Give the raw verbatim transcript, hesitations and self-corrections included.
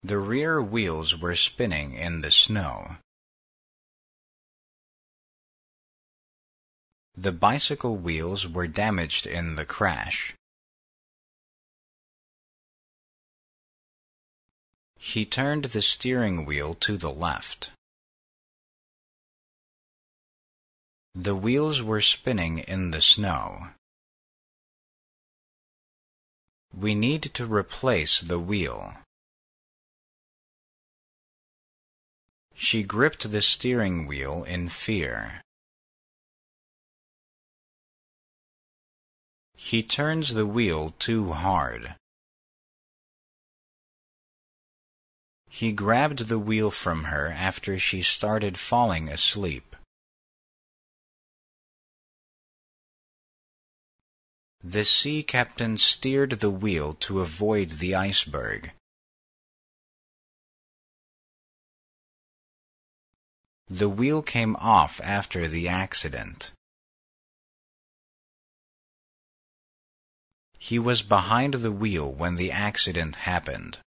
The rear wheels were spinning in the snow. The bicycle wheels were damaged in the crash. He turned the steering wheel to the left. The wheels were spinning in the snow. We need to replace the wheel. She gripped the steering wheel in fear. He turns the wheel too hard. He grabbed the wheel from her after she started falling asleep. The sea captain steered the wheel to avoid the iceberg. The wheel came off after the accident. He was behind the wheel when the accident happened.